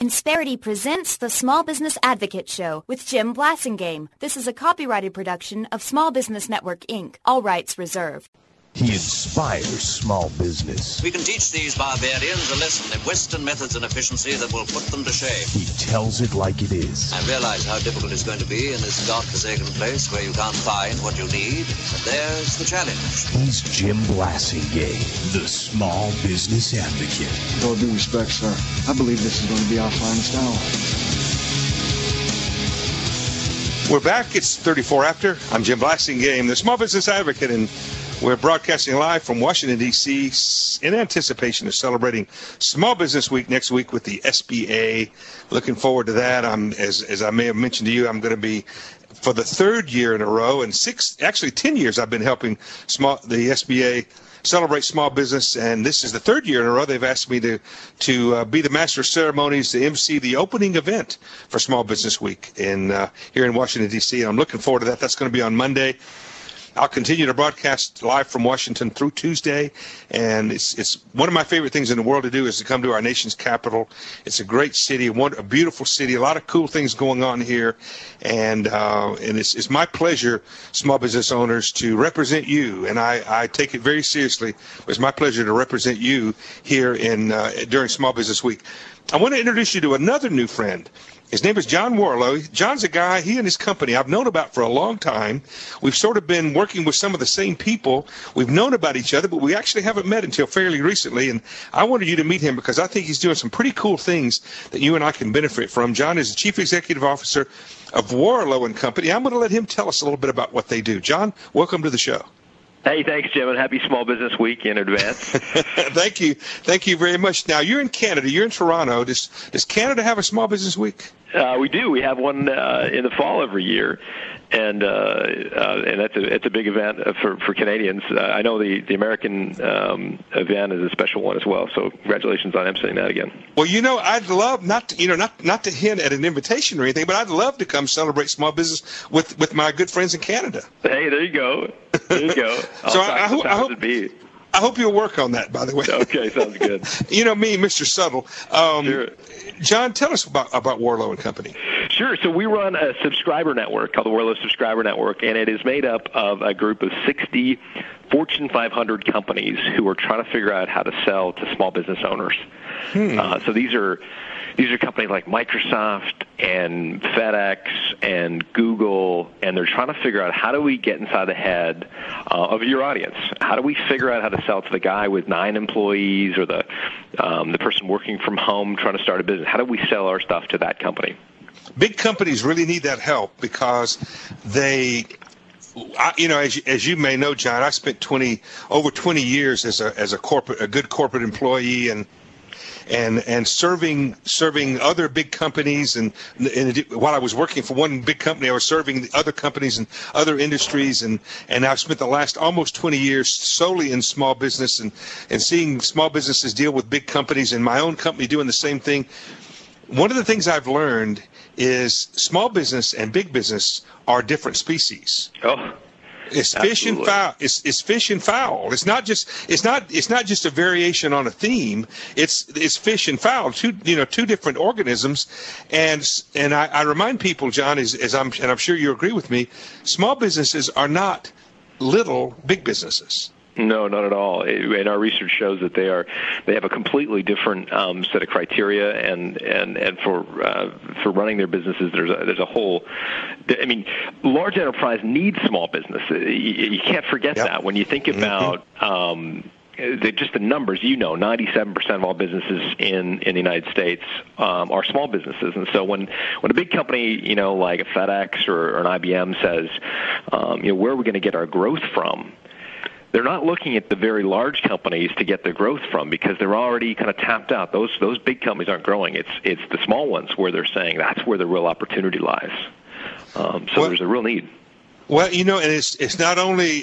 Insperity presents the Small Business Advocate Show with Jim Blasingame. This is a copyrighted production of Small Business Network, Inc. All rights reserved. He inspires small business. We can teach these barbarians a lesson in Western methods and efficiency that will put them to shame. He tells it like it is. I realize how difficult it's going to be in this godforsaken place where you can't find what you need, but there's the challenge. He's Jim Blasingame, the small business advocate. With all due respect, sir, I believe this is going to be our finest hour. We're back. It's 34 after. I'm Jim Blasingame, the small business advocate, and we're broadcasting live from Washington, D.C. in anticipation of celebrating Small Business Week next week with the SBA. Looking forward to that. As I may have mentioned to you, I'm going to be, for the third year in a row, and 10 years I've been helping the SBA celebrate small business, and this is the third year in a row they've asked me to be the master of ceremonies, to MC the opening event for Small Business Week here in Washington, D.C., and I'm looking forward to that. That's going to be on Monday. I'll continue to broadcast live from Washington through Tuesday, and it's one of my favorite things in the world to do is to come to our nation's capital. It's a great city, a beautiful city, a lot of cool things going on here, and it's my pleasure, small business owners, to represent you, and I take it very seriously. It's my pleasure to represent you here during Small Business Week. I want to introduce you to another new friend. His name is John Warrillow. John's a guy, he and his company, I've known about for a long time. We've sort of been working with some of the same people. We've known about each other, but we actually haven't met until fairly recently. And I wanted you to meet him because I think he's doing some pretty cool things that you and I can benefit from. John is the Chief Executive Officer of Warrillow & Company. I'm going to let him tell us a little bit about what they do. John, welcome to the show. Hey, thanks, Jim, and happy Small Business Week in advance. Thank you. Thank you very much. Now, you're in Canada. You're in Toronto. Does Canada have a Small Business Week? We do. We have one in the fall every year, and it's a big event for Canadians. I know the American event is a special one as well. So congratulations on emceeing that again. Well, I'd love not to hint at an invitation or anything, but I'd love to come celebrate small business with my good friends in Canada. Hey, there you go. There you go. So I hope you'll work on that, by the way. Okay, sounds good. You know me, Mr. Subtle. Sure. John, tell us about Warrillow & Company. Sure. So we run a subscriber network called the Warrillow Subscriber Network, and it is made up of a group of 60 Fortune 500 companies who are trying to figure out how to sell to small business owners. So these are companies like Microsoft and FedEx and Google, and they're trying to figure out how do we get inside the head of your audience? How do we figure out how to sell to the guy with 9 employees or the person working from home trying to start a business? How do we sell our stuff to that company? Big companies really need that help because as you may know, John, I spent over 20 years as a good corporate employee and serving other big companies, and while I was working for one big company, I was serving the other companies and other industries, and I've spent the last almost 20 years solely in small business and seeing small businesses deal with big companies, and my own company doing the same thing. One of the things I've learned is small business and big business are different species. Oh. It's fish and fowl. It's fish and fowl. It's not just a variation on a theme. It's fish and fowl. Two different organisms. And I remind people, John, and I'm sure you agree with me, small businesses are not little big businesses. No, not at all. And our research shows that they have a completely different set of criteria, and for running their businesses, there's a whole. I mean, large enterprise needs small business. You can't forget that when you think about. Just the numbers, 97% of all businesers in the United States are small businesses, and so when a big company, like a FedEx or an IBM says, where are we going to get our growth from? They're not looking at the very large companies to get their growth from because they're already kind of tapped out. Those big companies aren't growing. It's the small ones where they're saying that's where the real opportunity lies. There's a real need. Well, and it's not only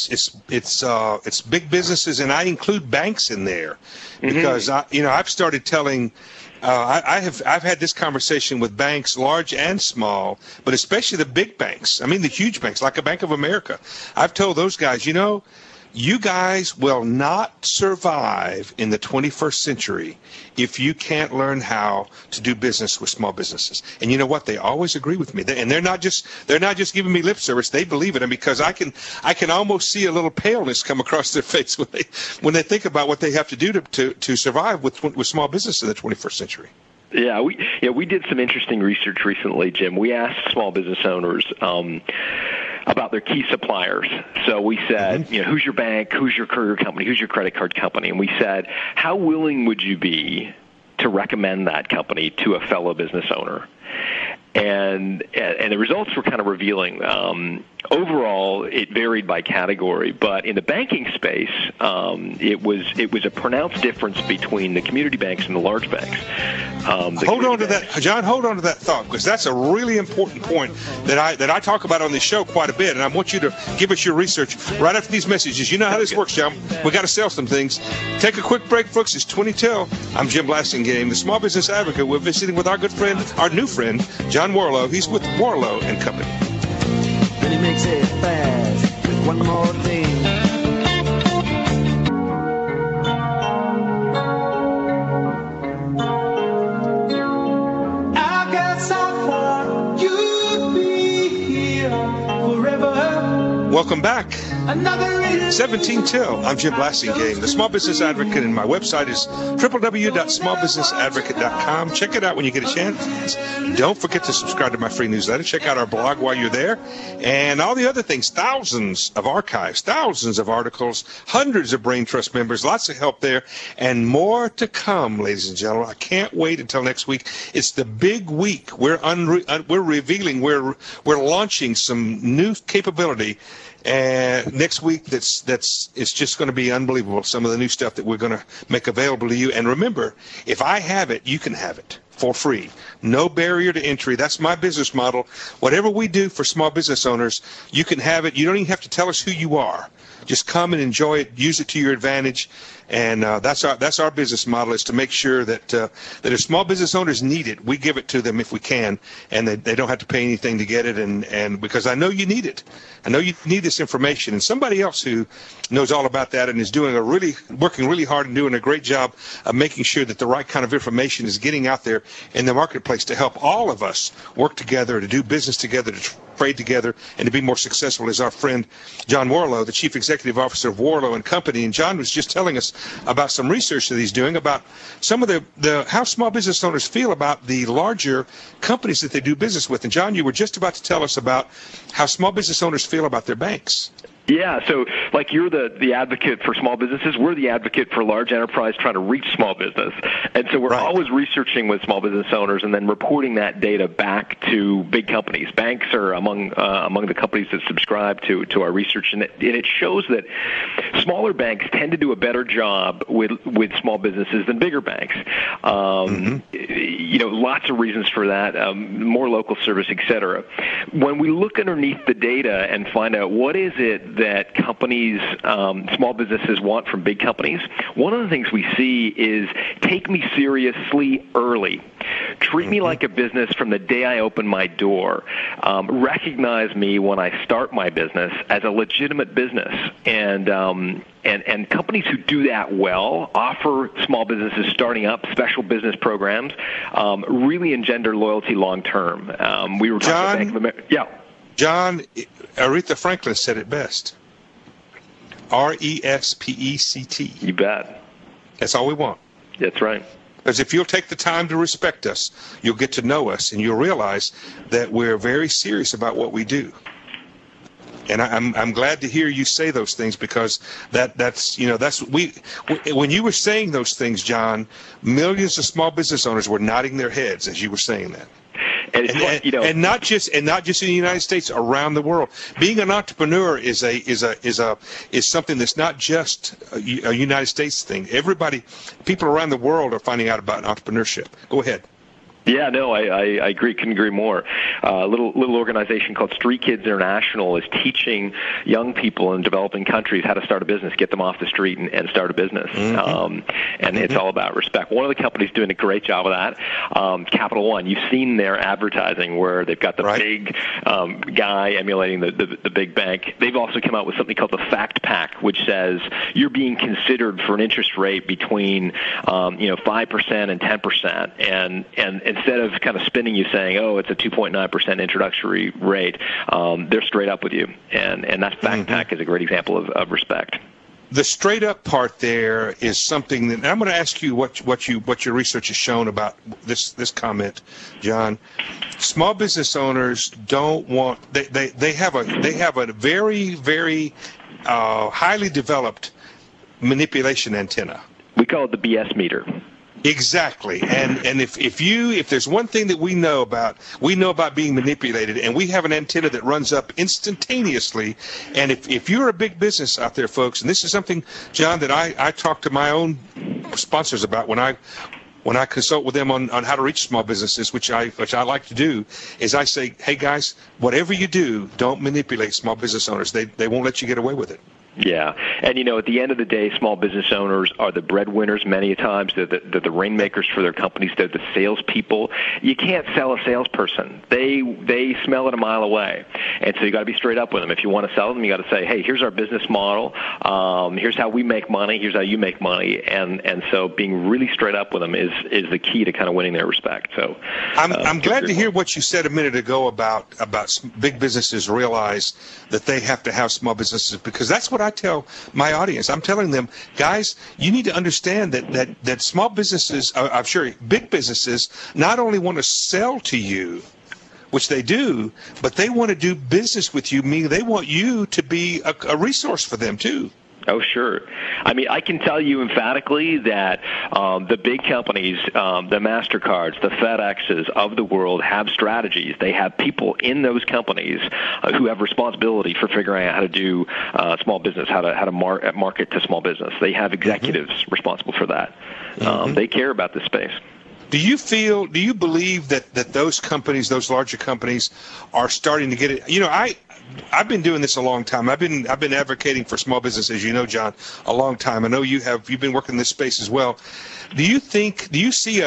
it's big businesses, and I include banks in there because I've started telling. I've had this conversation with banks, large and small, but especially the big banks. I mean, the huge banks like a Bank of America. I've told those guys, you guys will not survive in the 21st century if you can't learn how to do business with small businesses. And you know what? They always agree with me. And they're not just giving me lip service. They believe it. And because I can almost see a little paleness come across their face when they think about what they have to do to survive with small business in the 21st century. Yeah, we did some interesting research recently, Jim. We asked small business owners about their key suppliers. So we said, who's your bank, who's your courier company, who's your credit card company? And we said, how willing would you be to recommend that company to a fellow business owner? And the results were kind of revealing. Overall, it varied by category, but in the banking space, it was a pronounced difference between the community banks and the large banks. Hold on to that, John. Hold on to that thought, because that's a really important point that I talk about on this show quite a bit, and I want you to give us your research right after these messages. You know how this works, John. We got to sell some things. Take a quick break, folks. It's 2010. I'm Jim Blasingame, the Small Business Advocate. We're visiting with our good friend, our new friend, John Warlow. He's with Warlow and Company. Then he makes it fast with one more thing. I guess I thought you'd be here forever. Welcome back. 17 till. I'm Jim Blasingame, the Small Business Advocate, and my website is www.smallbusinessadvocate.com. Check it out when you get a chance. Don't forget to subscribe to my free newsletter. Check out our blog while you're there. And all the other things, thousands of archives, thousands of articles, hundreds of Brain Trust members, lots of help there, and more to come, ladies and gentlemen. I can't wait until next week. It's the big week. We're revealing, we're launching some new capability. And next week, it's just going to be unbelievable, some of the new stuff that we're going to make available to you. And remember, if I have it, you can have it for free. No barrier to entry. That's my business model. Whatever we do for small business owners, you can have it. You don't even have to tell us who you are. Just come and enjoy it. Use it to your advantage. And that's our business model, is to make sure that if small business owners need it, we give it to them if we can, and they don't have to pay anything to get it. And because I know you need it, I know you need this information. And somebody else who knows all about that and is working really hard and doing a great job of making sure that the right kind of information is getting out there in the marketplace to help all of us work together, to do business together, to trade together, and to be more successful, is our friend John Warlow, the Chief Executive Officer of Warlow and Company. And John was just telling us about some research that he's doing about some of how small business owners feel about the larger companies that they do business with. And John, you were just about to tell us about how small business owners feel about their banks. Yeah, so like you're the advocate for small businesses, we're the advocate for large enterprise trying to reach small business. And so we're always researching with small business owners and then reporting that data back to big companies. Banks are among the companies that subscribe to our research, and it shows that smaller banks tend to do a better job with small businesses than bigger banks. Lots of reasons for that, more local service, et cetera. When we look underneath the data and find out what is it that companies, small businesses want from big companies, one of the things we see is take me seriously early. Treat me like a business from the day I open my door. Recognize me when I start my business as a legitimate business. And companies who do that well offer small businesses starting up special business programs, really engender loyalty long term. We were talking about Bank of America. Yeah. John, Aretha Franklin said it best. RESPECT. You bet. That's all we want. That's right. Because if you'll take the time to respect us, you'll get to know us, and you'll realize that we're very serious about what we do. And I'm glad to hear you say those things, because that's when you were saying those things, John, millions of small business owners were nodding their heads as you were saying that. And not just in the United States, around the world. Being an entrepreneur is something that's not just a United States thing. People around the world are finding out about entrepreneurship. Go ahead. Yeah, no, I agree. Couldn't agree more. little organization called Street Kids International is teaching young people in developing countries how to start a business, get them off the street and start a business. It's all about respect. One of the companies doing a great job of that, Capital One. You've seen their advertising where they've got the big guy emulating the big bank. They've also come out with something called the Fact Pack, which says you're being considered for an interest rate between 5% and 10%, and instead of kind of spinning you saying, oh, it's a 2.9% introductory rate, they're straight up with you, and that Fact Pack is a great example of respect. The straight up part there is something that, and I'm going to ask you what your research has shown about this comment, John. Small business owners don't want they have a very, very highly developed manipulation antenna. We call it the BS meter. Exactly, and if there's one thing that we know about being manipulated, and we have an antenna that runs up instantaneously. And if you're a big business out there, folks, and this is something, John, that I talk to my own sponsors about when I consult with them on how to reach small businesses, which I like to do, is I say, hey guys, whatever you do, don't manipulate small business owners. They won't let you get away with it. Yeah, and at the end of the day, small business owners are the breadwinners many times. They're the rainmakers for their companies. They're the salespeople. You can't sell a salesperson. They smell it a mile away, and so you got to be straight up with them. If you want to sell them, you got to say, hey, here's our business model. Here's how we make money. Here's how you make money, and so being really straight up with them is the key to kind of winning their respect. So I'm glad to hear what you said a minute ago about big businesses realize that they have to have small businesses, because that's what I tell my audience. I'm telling them, guys, you need to understand that small businesses, I'm sure big businesses, not only want to sell to you, which they do, but they want to do business with you, meaning they want you to be a resource for them too. Oh, sure. I mean, I can tell you emphatically that the big companies, the MasterCards, the FedExes of the world have strategies. They have people in those companies who have responsibility for figuring out how to do small business, how to market to small business. They have executives responsible for that. They care about this space. Do you believe that those companies, those larger companies, are starting to get it? I've been doing this a long time. I've been advocating for small business, as you know, John, a long time. I know you've been working in this space as well. Do you see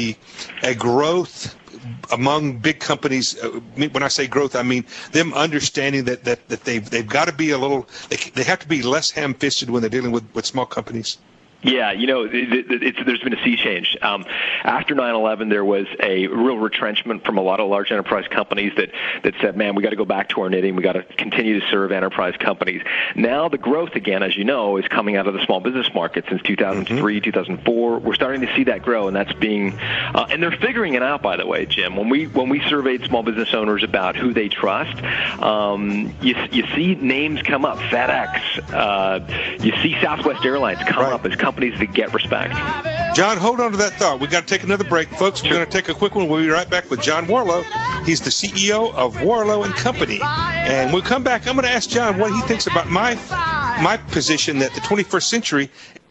a growth among big companies? When I say growth, I mean them understanding that they've got to be they have to be less ham-fisted when they're dealing with small companies? Yeah, there's been a sea change. After 9/11, there was a real retrenchment from a lot of large enterprise companies that said, man, we got to go back to our knitting. We got to continue to serve enterprise companies. Now the growth, again, as you know, is coming out of the small business market since 2003, 2004. We're starting to see that grow, and that's being and they're figuring it out, by the way, Jim. When we surveyed small business owners about who they trust, you see names come up, FedEx, you see Southwest Airlines come up as companies that get respect. John, hold on to that thought. We've got to take another break. Folks, we're going to take a quick one. We'll be right back with John Warrillow. He's the CEO of Warrillow & Company. And we'll come back. I'm going to ask John what he thinks about my position that the 21st century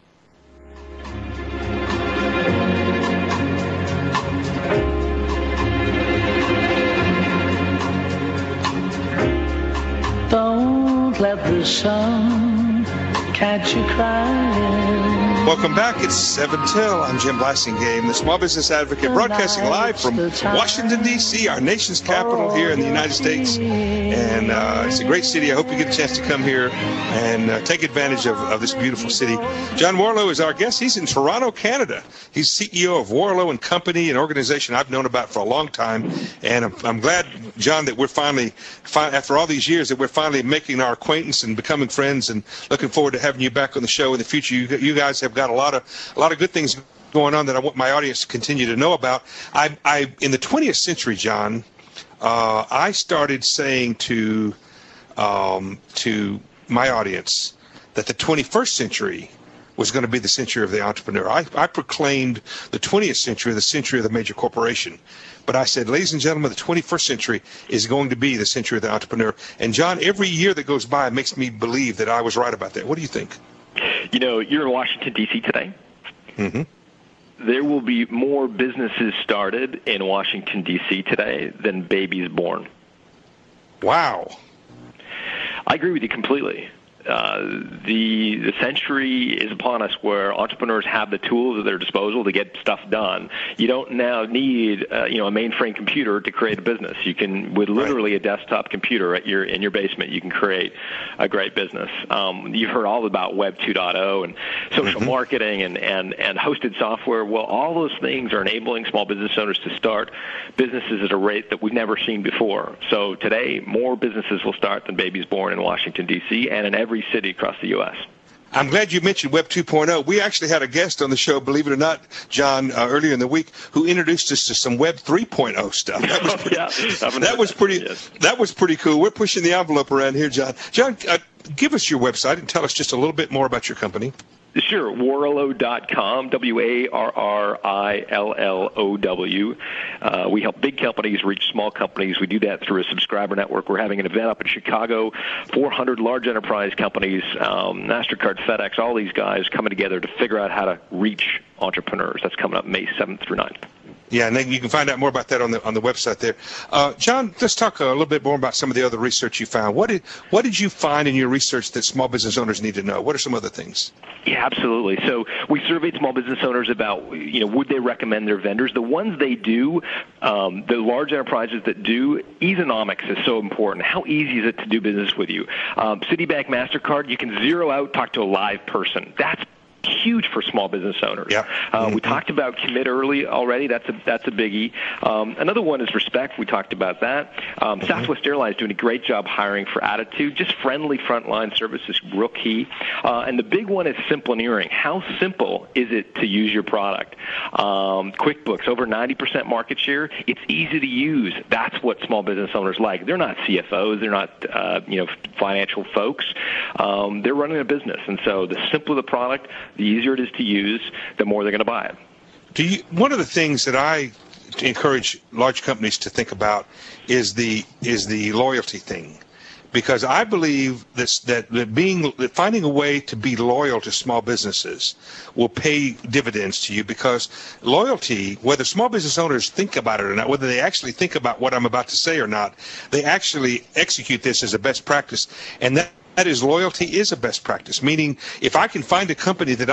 Don't let the sun catch you crying. Welcome back. It's 7 till. I'm Jim Blasingame, the Small Business Advocate, broadcasting live from Washington, D.C., our nation's capital here in the United States. And it's a great city. I hope you get a chance to come here and take advantage of this beautiful city. John Warrillow is our guest. He's in Toronto, Canada. He's CEO of Warrillow & Company, an organization I've known about for a long time. And I'm glad, John, that we're finally, after all these years, that we're finally making our acquaintance and becoming friends, and looking forward to having you back on the show in the future. You guys have got a lot of good things going on that I want my audience to continue to know about. I in the 20th century, John, I started saying to my audience that the 21st century was going to be the century of the entrepreneur. I proclaimed the 20th century the century of the major corporation. But I said, ladies and gentlemen, the 21st century is going to be the century of the entrepreneur. And John, every year that goes by makes me believe that I was right about that. What do you think? You're in Washington, D.C. today. Mm-hmm. there will be more businesses started in Washington, D.C. today than babies born. Wow. I agree with you completely. The century is upon us where entrepreneurs have the tools at their disposal to get stuff done. You don't now need a mainframe computer to create a business. You can, with literally a desktop computer in your basement, you can create a great business. You've heard all about Web 2.0 and social marketing and hosted software. Well, all those things are enabling small business owners to start businesses at a rate that we've never seen before. So today, more businesses will start than babies born in Washington, D.C. and in every city across the U.S. I'm glad you mentioned Web 2.0. We actually had a guest on the show, believe it or not, John, earlier in the week, who introduced us to some Web 3.0 stuff. That was pretty cool. We're pushing the envelope around here, John. John, give us your website and tell us just a little bit more about your company. Sure, Warrilow.com, WARRILLOW. We help big companies reach small companies. We do that through a subscriber network. We're having an event up in Chicago, 400 large enterprise companies, MasterCard, FedEx, all these guys coming together to figure out how to reach entrepreneurs. That's coming up May 7th through 9th. Yeah, and then you can find out more about that on the website there. John, let's talk a little bit more about some of the other research you found. What did you find in your research that small business owners need to know? What are some other things? Yeah, absolutely. So we surveyed small business owners about, would they recommend their vendors? The ones they do, the large enterprises that do, economics is so important. How easy is it to do business with you? Citibank, MasterCard, you can zero out, talk to a live person. That's huge for small business owners. Yeah. We talked about commit early already. That's a biggie. Another one is respect. We talked about that. Southwest Airlines doing a great job hiring for attitude. Just friendly frontline service is real key. And the big one is simpleneering. How simple is it to use your product? QuickBooks, over 90% market share. It's easy to use. That's what small business owners like. They're not CFOs. They're not financial folks. They're running a business. And so the simpler the product, the easier it is to use, the more they're going to buy it. One of the things that I encourage large companies to think about is the loyalty thing, because I believe that finding a way to be loyal to small businesses will pay dividends to you, because loyalty, whether small business owners think about it or not, whether they actually think about what I'm about to say or not, they actually execute this as a best practice, and that is, loyalty is a best practice. Meaning, if I can find a company that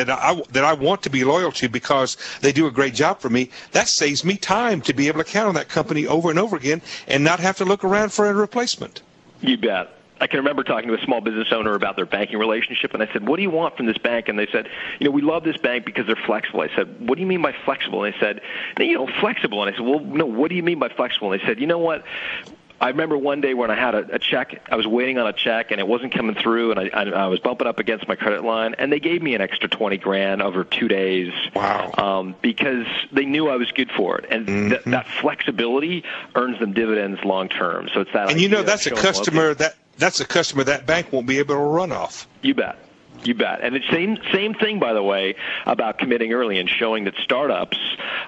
I want to be loyal to because they do a great job for me, that saves me time to be able to count on that company over and over again and not have to look around for a replacement. You bet. I can remember talking to a small business owner about their banking relationship, and I said, what do you want from this bank? And they said, we love this bank because they're flexible. I said, what do you mean by flexible? And they said, flexible. And I said, well, no, what do you mean by flexible? And they said, you know what? I remember one day when I had a check, I was waiting on a check, and it wasn't coming through, and I was bumping up against my credit line, and they gave me an extra $20,000 over 2 days. Wow. Because they knew I was good for it. And that flexibility earns them dividends long term. So it's that. And that's a customer that bank won't be able to run off. You bet. You bet. And it's same thing, by the way, about committing early and showing that startups,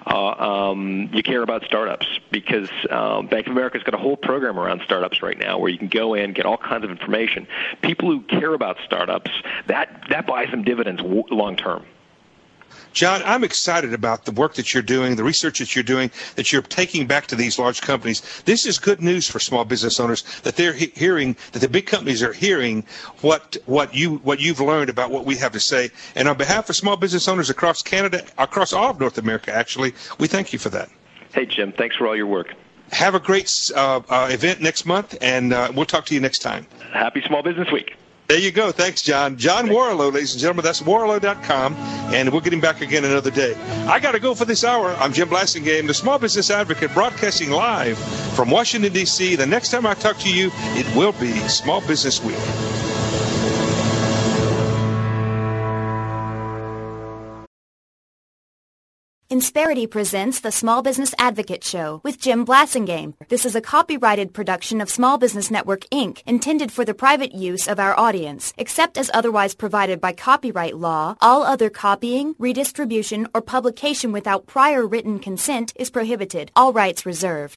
you care about startups, because Bank of America's got a whole program around startups right now where you can go in, get all kinds of information. People who care about startups, that buys them dividends long term. John, I'm excited about the work that you're doing, the research that you're doing, that you're taking back to these large companies. This is good news for small business owners, that they're hearing, that the big companies are hearing what you've learned about what we have to say. And on behalf of small business owners across Canada, across all of North America, actually, we thank you for that. Hey, Jim, thanks for all your work. Have a great event next month, and we'll talk to you next time. Happy Small Business Week. There you go. Thanks, John. John Warrilow, ladies and gentlemen. That's Warrilow.com, and we'll get him back again another day. I got to go for this hour. I'm Jim Blasingame, the Small Business Advocate, broadcasting live from Washington, D.C. The next time I talk to you, it will be Small Business Week. Insperity presents the Small Business Advocate Show with Jim Blasingame. This is a copyrighted production of Small Business Network, Inc., intended for the private use of our audience. Except as otherwise provided by copyright law, all other copying, redistribution, or publication without prior written consent is prohibited. All rights reserved.